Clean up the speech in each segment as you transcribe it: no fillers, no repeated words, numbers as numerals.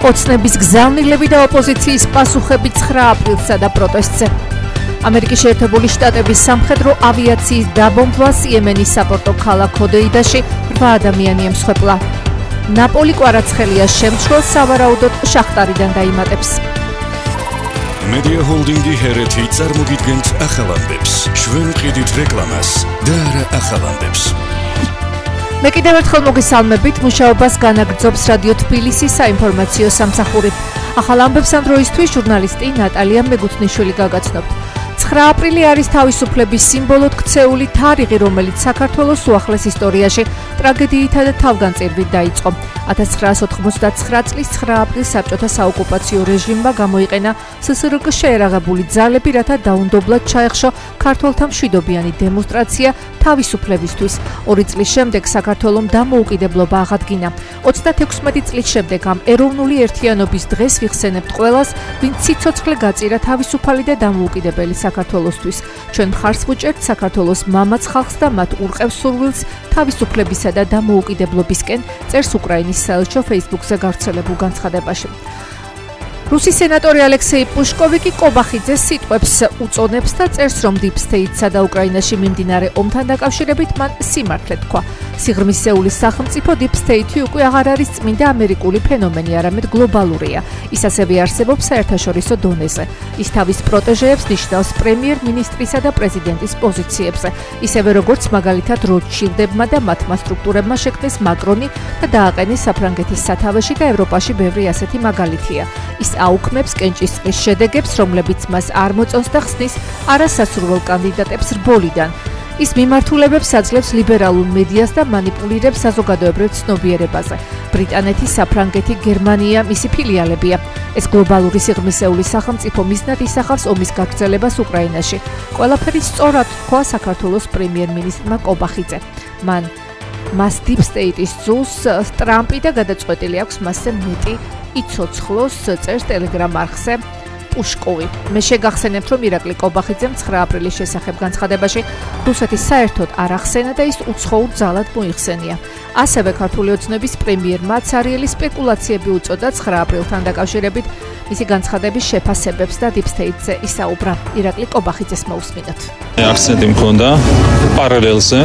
ოცნების გზავნილები და ოპოზიციის პასუხები 9 აპრილსა და პროტესტზე. ამერიკის შეერთებული შტატების სამხედრო ავიაციის დაბომბვას იემენის საპორტო ქალაქ ჰოდეიდაში 8 ადამიანი ემსხვერპლა. ნაპოლი კვარაცხელია შემცვლელს სავარაუდოდ შახტარიდან დაიმატებს. Media Holding-ი ჰერეთი წარმოგიდგენთ ახალამდებს. ჩვენ ვყიდით რეკლამას და არა ახალამდებს. მე კიდევ ერთხელ მოგესალმებით, მუშაობას განაგრძობს რადიო თბილისის საინფორმაციო სამსახური. ახალ ამბებს ამ დროისთვის ჟურნალისტი ნატალია მეგუთნიშვილი გაგაცნობთ. 9 აპრილი არის თავისუფლების სიმბოლოდ ქცეული თარიღი, რომელიც საქართველოს უახლეს ისტორიაში ტრაგედიითა და თავგანწირვით დაიწყო. 1989 წლის 9 აპრილს საბჭოთა საოკუპაციო რეჟიმმა გამოიყენა ССРГ შეერაღებული ძალები, რათა დაუნდობლად ჩაეხშო ქართველთა მშვიდობიანი დემონსტრაცია თავისუფლებისთვის. 2 წლის შემდეგ საქართველომ დამოუკიდებლობა აღადგინა. 36 წლის შემდეგ ამ ეროვნული ერთიანობის დღეს ვიხსენებთ ყველას, ვინც სიცოცხლე გაწირა თავისუფალი და დამოუკიდებელი საქართველოსთვის. ჩვენ მხარს ვუჭერთ საქართველოს მამაც ხალხს და მათ ურყევს სურვილს თავისუფლებისა და დამოუკიდებლობისკენ, წერს უკრაინის საელჩო Facebook-ზე გავრცელებულ განცხადებაში. რუსი სენატორი ალექსეი პუშკოვი კი კობახიძეს სიტყვებს უწონებს და წერს, რომ Deep State-სა და უკრაინაში მიმდინარე ომთან დაკავშირებით მან სიმართლე თქვა. სიღრმისეულის სახელმწიფო Deep State-ი უკვე აღარ არის წმინდა ამერიკული ფენომენი, არამედ გლობალურია. ის ასევე არსებობს საერთაშორისო დონეზე. ის თავის პროტეჟეებს ნიშნავს პრემიერ-მინისტრისა და პრეზიდენტის პოზიციებზე, ისევე როგორც მაგალითად როტშილდებმა და მათმა სტრუქტურებმა შექმნეს მაკრონი და დააყენეს საფრანგეთის სათავეში და ევროპაში ბევრი ასეთი მაგალითია. ის აუქმებს კენჭისყრის შედეგებს, რომლებიც მას არ მოწონს და ხსნის არასასურველ კანდიდატებს რბოლიდან. ის მიმართულებებს აძლევს ლიბერალურ მედიას და მანიპულირებს საზოგადოებრივ ცნობიერებაზე. ბრიტანეთი, საფრანგეთი, გერმანია მისი ფილიალებია. ეს გლობალური სიღრმისეული სახელმწიფო მიზნად ისახავს ომის გაგრძელებას უკრაინაში. ყველაფერი სწორად თქვა საქართველოს პრემიერ-მინისტრმა კობახიძე. მას Deep State-ის ძულს ტრამპი და გადაწყვეტილი აქვს მასზე მეტი იცოცხლოს, წერს Telegram არხზე პუშკოვი. მე შეგახსენებთ, რომ ირაკლი კობახიძემ 9 აპრილის შესახებ განცხადებაში რუსეთის საერთოდ არ ახსენა და ის უცხოურ ძალად მოიხსენია. ასევე ქართული ოცნების პრემიერმა ცარიელი სპეკულაციები უწოდა 9 აპრილთან დაკავშირებით, მისი განცხადების შეფასებებს და Deep State-ზე ისაუბრა. ირაკლი კობახიძეს მოусმინოთ. აქცენტი მქონდა პარალელზე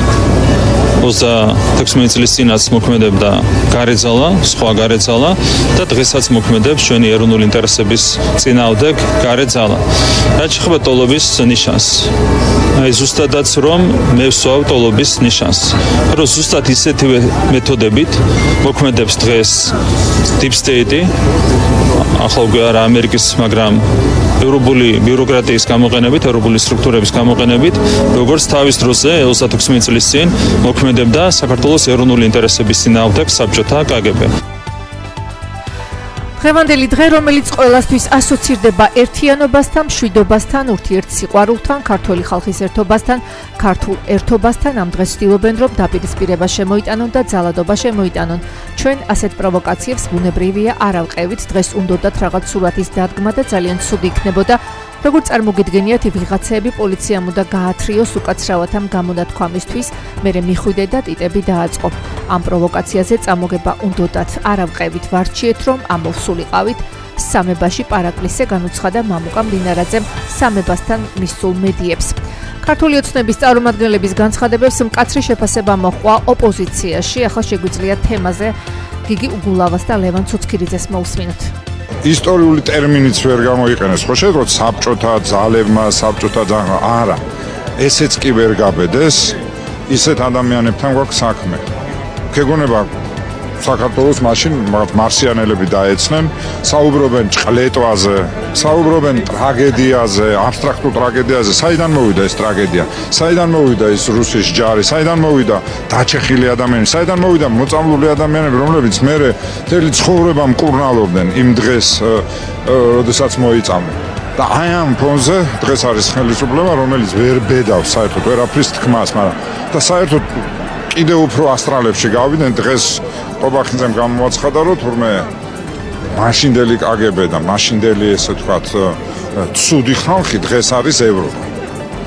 26 წლის წინაც მოქმედებდა გარეძალა, სხვა გარეძალა და დღესაც მოქმედებს ჩვენი ეროვნული ინტერესების წინააღმდეგ გარეძალა. რაც შეეხება ტოლობის ნიშანს. ზუსტადაც რომ მე ვსვავ ტოლობის ნიშანს. რომ ზუსტად ისეთივე მეთოდებით მოქმედებს დღეს Deep State-ი, ახლა უკვე არა ამერიკის, მაგრამ ევროპული ბიუროკრატიის გამოყენებით, ევროპული სტრუქტურების გამოყენებით, როგორც თავის დროზე 26 წლის წინ მოქმედებდა საქართველოს ეროვნული ინტერესების წინააღმდეგ საბჭოთა KGB. დღევანდელი დღე, რომელიც ყველასთვის ასოცირდება ერთიანობასთან, მშვიდობასთან, ურთიერთსიყვარულთან, ქართველი ხალხის ერთობასთან, ქართულ ერთობასთან, ამ დღეს ვცდილობენ, რომ დაპირისპირება შემოიტანონ და ძალადობა შემოიტანონ. ჩვენ ასეთ პროვოკაციებს ბუნებრივია არ ავყევით, დღეს უნდოდათ რაღაც სურათის დადგმა და ძალიან ცუდი იქნებოდა. როგორც წარმოგიდგენიათ, ვიღაცები პოლიციამ უნდა გაათრიოს უკაცრავად ამ გამონათქვამისთვის, მერე მიხვიდე და ტიტები დააწყო. ამ პროვოკაციაზე წამოგება უნდოდათ არ ავყევით, ვარჩიეთ, რომ ამოვსულიყავით. სამებაში პარაკლისზე განუცხადა მამუკა მდინარაძემ სამებასთან მისულ მედიებს. ქართული ოცნების წარმომადგენლების განცხადებებს მკაცრი შეფასება მოჰყვა ოპოზიციაში. ახლა შეგვიძლია თემაზე გიგი უგულავას და ლევან ცუცქირიძეს მოусმინოთ. ისტორიული ტერმინიც ვერ გამოიყენეს, ხო შეძლებთ საბჭოთა ძალებმა, საბჭოთა ძალებმა, არა. ესეც კი ვერ გაბედეს, ისეთ ადამიანებთან გვაქვს საქმე. გეგონება საქართველოს მაშინ მარსიანელები დაეცნენ, საუბრობენ ჭყლეტვაზე, საუბრობენ ტრაგედიაზე, აბსტრაქტულ ტრაგედიაზე. საიდან მოვიდა ეს ტრაგედია? საიდან მოვიდა ეს რუსის ჯარი? საიდან მოვიდა დაჩეხილი ადამიანები? საიდან მოვიდა მოწამლული ადამიანები, რომლებიც მერე მთელი ცხოვრება მკურნალობდნენ იმ დღეს, როდესაც მოიწამნენ? და აი ამ ფონზე დღეს არის ხელისუფლება, რომელიც ვერ ბედავს საერთოდ ვერაფრის თქმას, მაგრამ და საერთოდ კიდევ უფრო ასტრალებში გავიდნენ. დღეს კობახიძემ გამოაცხადა, რომ თურმე მაშინდელი KGB და მაშინდელი ესე ვთქვათ ცუდი ხალხი დღეს არის ევროპა.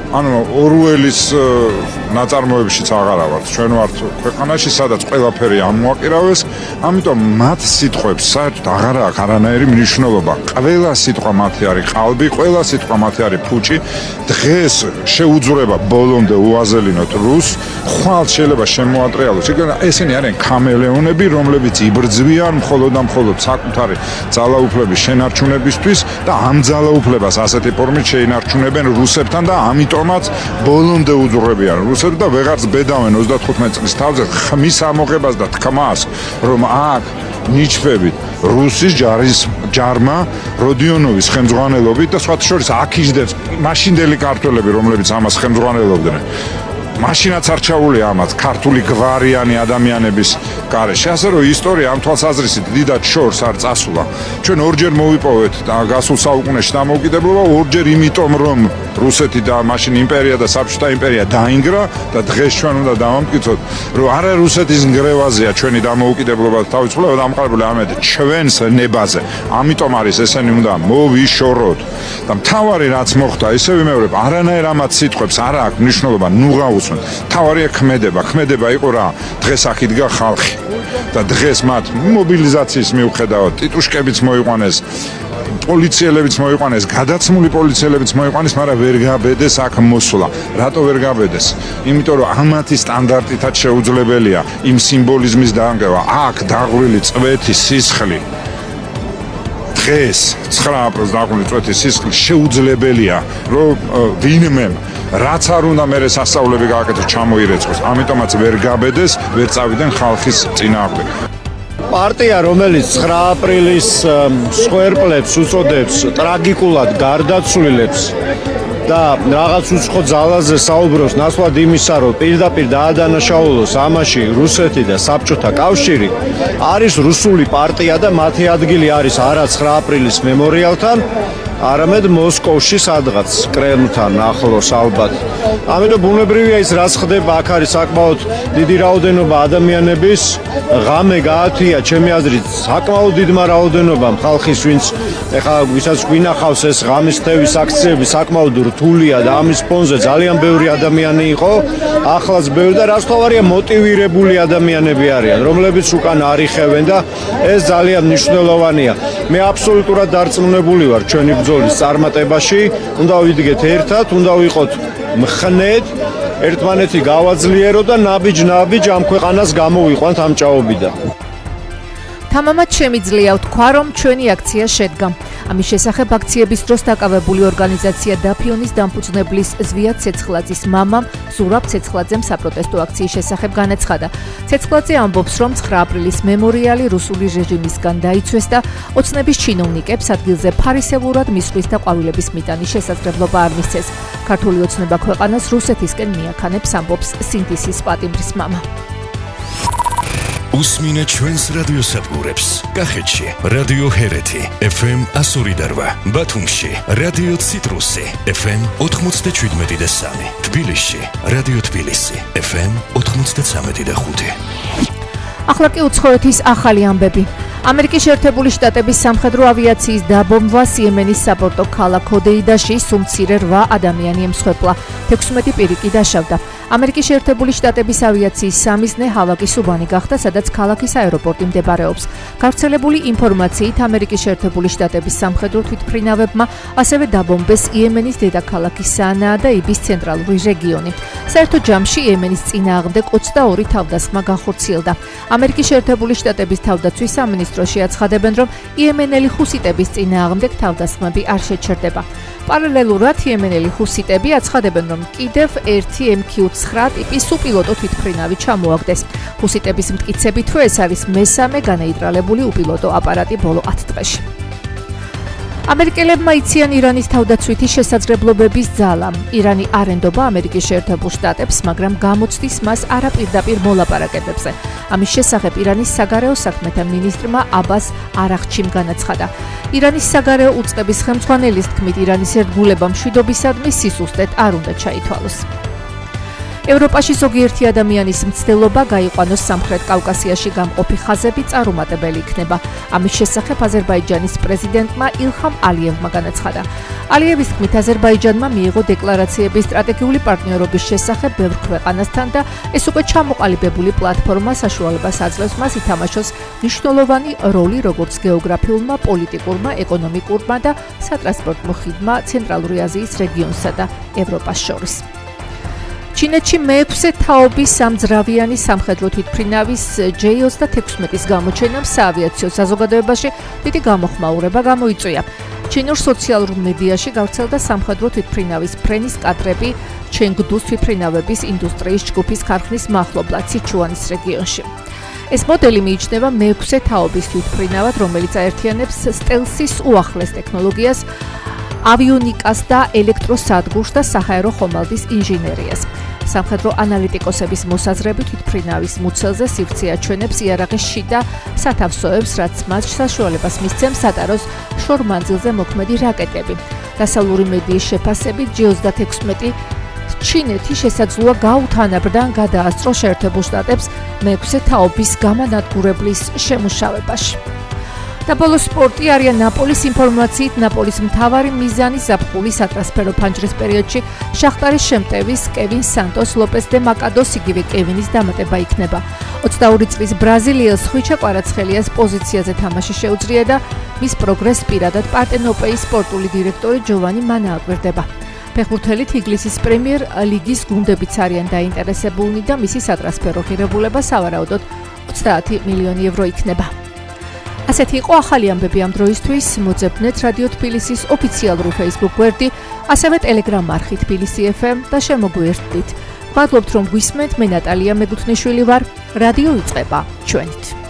ანუ ორუელის ნაწარმოებშიც აღარა ვართ. ჩვენ ვართ ქვეყანაში, სადაც ყველაფერი ამოაკირავეს, ამიტომ მათ სიტყვებს საერთოდ აღარა აქვს არანაირი მნიშვნელობა. ყველა სიტყვა მათი არის ყალბი, ყველა სიტყვა მათი არის ფუჭი. დღეს შეუძურება ბოლომდე უაზელინოთ რუსს, ხვალ შეიძლება შემოატრიალოს. ესენი არიან ქამელეონები, რომლებიც იბრძვიან მხოლოდ და მხოლოდ საკუთარი ძალაუფლების შენარჩუნებისთვის და ამ ძალაუფლებას ასეთი ფორმით შეინარჩუნებენ რუსებთან და ამიტომაც ბოლომდე უძღვრებიან რუსებს და ვეღარც ბედავენ 35 წლის თავზე ხმის ამოღებას და თქმას, რომ აქ ნიჩფებით რუსის ჯარმა როდიონოვის ხელმძღვანელობით და სხვათა შორის აქ იждებს მაშინდელი ქართველები, რომლებიც ამას ხელმძღვანელობდნენ. მაშინაც არ ჩაულია ამაც ქართული გვარიანი ადამიანების გარეშე. ასე რომ ისტორია ამ თვალსაზრისით დიდად შორს არ წასულა. ჩვენ ორჯერ მოვიპოვეთ და გასულ საუკუნეში დამოუკიდებლობა, ორჯერ იმიტომ რომ რუსეთი და მაშინ იმპერია და საბჭოთა იმპერია დაინგრა და დღეს ჩვენ უნდა დავამტკიცოთ, რომ არა რუსეთის ნგრევაზეა ჩვენი დამოუკიდებლობა და თავისუფლება დამყარებული, ამედ ჩვენს ნებაზე. ამიტომ არის ესენი უნდა მოვიშოროთ. და მთავარი რაც მოხდა, ისე ვიმეორებ, არანაირ ამათ სიტყვებს არ აქვს მნიშვნელობა, ნუ გავუსვენ. თავარია ქმედება იყო რა, დღეს აქ იდგა ხალხი და დღეს მათ მობილიზაციის მიუხედავად ტიტუშკებიც მოიყვანეს, პოლიციელებიც მოიყვანეს, გადაცმული პოლიციელებიც მოიყვანეს, მაგრამ ვერ გაბედეს აქ მოსვლა. რატო ვერ გაბედეს? იმიტომ რომ ამათი სტანდარტითაც შეუძლებელია იმ სიმბოლიზმის დაანგრევა. აქ დაღვრილი წვეთი სისხლი დღეს 9 აპრილს დაღვრილი წვეთი სისხლი შეუძლებელია, რომ ვინმე რაც არ უნდა მერე სასწაულები გააკეთოს, ჩამოირეცხოს. ამიტომაც ვერ გაბედეს, ვერ წავიდნენ ხალხის წინააღმდეგ. პარტია, რომელიც 9 აპრილის მსხვერპლებს უწოდებს ტრაგიკულად გარდაცვლილებს და რაღაც უცხო ძალაზე საუბრობს ნაცვლად იმისა, რომ პირდაპირ დაადანაშაულოს ამაში რუსეთი და საბჭოთა კავშირი, არის რუსული პარტია და მათი ადგილი არის არა 9 აპრილის მემორიალთან, არამედ მოსკოვში სადღაც კრემლთან ახლოს ალბათ. ამიტომ ბუნებრივია ის რაც ხდება, აქ არის საკმაოდ დიდი რაოდენობა ადამიანების, ღამე გაათია ჩემი აზრით საკმაოდ დიდმა რაოდენობამ ხალხის, ვინც ეხლა ვისაც გვინახავს ეს ღამის თევის აქციები საკმაოდ რთულია და ამის ფონზე ძალიან ბევრი ადამიანი იყო, ახლაც ბევრი და რაც თავარია მოტივირებული ადამიანები არიან, რომლებიც უკან არიხევენ და ეს ძალიან მნიშვნელოვანია. მე აბსოლუტურად დარწმუნებული ვარ ჩვენი ბრძოლის წარმატებაში, უნდა ვიდგეთ ერთად, უნდა ვიყოთ მხნედ, ერთმანეთი გავაძლიეროთ და ნაბიჯ ამ ქვეყანას გამოვიყვანთ ამ ჭაობიდან. თამამად შემიძლია ვთქვა, რომ ჩვენი აქცია შედგა. ამის შესახებ აქციების დროს დაკავებული ორგანიზაცია დაფიონის დამფუძნებლის ზვიად ცეცხლაძის მამამ ზურაბ ცეცხლაძემ საპროტესტო აქციის შესახებ განაცხადა. ცეცხლაძე ამბობს, რომ 9 აპრილის მემორიალი რუსული რეჟიმისგან დაიცვეს და ოცნების ჩინოვნიკებს ადგილზე ფარისევლურად მისვლის და ყვავილების მიტანის შესაძლებლობა არ მისცეს. ქართული ოცნება ქვეყანას რუსეთისკენ მიაქანებს, ამბობს სინთისის პატიმრის მამა. უსმინეთ ჩვენს რადიოსადგურებს. კახეთში რადიო ჰერეთი FM 102.8, ბათუმში რადიო ციტრუსი FM 97.3, თბილისში რადიო თბილისი FM 93.5. ახლა კი უცხოეთის ახალი ამბები. ამერიკის შეერთებული შტატების სამხედრო ავიაციის დაბომბვას იემენის საპორტო ქალაქ ჰოდეიდაში სულ მცირე 8 ადამიანი ემსხვერპლა, 16 პირი კი დაშავდა. ამერიკის შეერთებული შტატების ავიაციის სამიზნე ჰავაკის უბანი გახდა, სადაც ქალაქის აეროპორტი მდებარეობს. გავრცელებული ინფორმაციით, ამერიკის შეერთებული შტატების სამხედრო თვითმფრინავებმა ასევე დაბომბეს იემენის დედაქალაქი სანაა და იბის ცენტრალური რეგიონი. საერთო ჯამში იემენის წინააღმდეგ 22 თავდასხმა განხორციელდა. ამერიკის შეერთებული შტატების თავდაცვის სამინისტროში აცხადებენ, რომ იემენელი ჰუსიტების წინააღმდეგ თავდასხმები არ შეჩერდება. პარალელურად იემენელი ჰუსიტები აცხადებენ, რომ კიდევ ერთი MQ-9 ტიპის უპილოტო თვითმფრინავი ჩამოაგდეს. ჰუსიტების მტკიცებით, ეს არის მესამე განეიტრალებული უპილოტო აპარატი ბოლო 10 დღეში. ამერიკელებმა იციან ირანის თავდაცვითი შესაძლებლობების ძალა. ირანი არ ენდობა ამერიკის შეერთებულ შტატებს, მაგრამ გამოცდის მას არაპირდაპირ მოლაპარაკებებზე. ამის შესახებ ირანის საგარეო საქმეთა მინისტრმა აბას არაღჩიმ განაცხადა. ირანის საგარეო უწყების ხელმძღვანელის თქმით, ირანის ერთგულება მშვიდობისადმი სისუსტედ არ უნდა ჩაითვალოს. ევროპაში ზოგიერთი ადამიანის მცდელობა გაიყვანოს სამხრეთ კავკასიაში გამყოფი ხაზები წარუმატებელი იქნება. ამის შესახებ აზერბაიჯანის პრეზიდენტმა ილჰამ ალიევმა განაცხადა. ალიევის თქმით, აზერბაიჯანმა მიიღო დეკლარაციები სტრატეგიული პარტნიორობის შესახებ ბევრ ქვეყანასთან და ეს უკვე ჩამოყალიბებული პლატფორმა საშუალებას აძლევს მას ითამაშოს მნიშვნელოვანი როლი როგორც გეოგრაფიულმა, პოლიტიკურმა, ეკონომიკურმა და სატრანსპორტო ხიდმა ცენტრალური აზიის რეგიონსა და ევროპას შორის. ჩინეთში მე-6 თაობის სამძრავიანი სამხედრო თვითმფრინავის J-36-ის გამოჩენამ საავიაციო საზოგადოებაში დიდი გამოხმაურება გამოიწვია. ჩინურ სოციალურ მედიაში გავრცელდა სამხედრო თვითმფრინავის ფრენის კადრები ჩენგდუს თვითმფრინავების ინდუსტრიის ჯგუფის ქარხნის მახლობლად სიჩუანის რეგიონში. ეს მოდელი მიიჩნევა მე-6 თაობის თვითმფრინავად, რომელიც აერთიანებს სტელსის უახლეს ტექნოლოგიას, ავიონიკას და ელექტროსადგურს და საჰაერო ხომალდის ინჟინერიას. სამხედრო ანალიტიკოსების მოსაზრებით თვითმფრინავის მუცელზე სივრცე აჩვენებს იარაღის შიდა სათავსოებს, რაც მას საშუალებას მისცემს ატაროს შორ მანძილზე მოქმედი რაკეტები. დასავლური მედიის შეფასებით J-36 ჩინეთი შესაძლოა გაუთანაბრდან გადაასწროს შეერთებულ შტატებს მე-6 თაობის გამანადგურებლის შემუშავებაში. და ბოლოს სპორტი არიან ნაპოლის ინფორმაციით, ნაპოლის მთავარი მიზანი ზაფხულის სატრანსფერო ფანჯრის პერიოდში შახტარის შემტევის კევინ სანტოს ლოპეს დე მაკადოს იგივე კევინის დამატება იქნება. 22 წლის ბრაზილიელს ხვიჩა კვარაცხელიას პოზიციაზე თამაში შეუძლია და მის პროგრესს პირადად პარტენოპეის სპორტული დირექტორი ჯოვანი მანა აკვირდება. ფეხბურთელით ინგლისის პრემიერ ლიგის გუნდებიც არიან დაინტერესებულნი და მისი სატრანსფერო ღირებულება სავარაუდოდ 30 მილიონი ევრო იქნება. ასეთი იყო ახალი ამბები ამ დროისთვის. მოძებნეთ რადიო თბილისის ოფიციალური Facebook გვერდი, ასევე Telegram არხი თბილისი FM და შემოგვიერთდით. მადლობთ რომ გვისმენთ, მე ნატალია მეგუთნიშვილი ვარ. რადიო იწყება ჩვენით.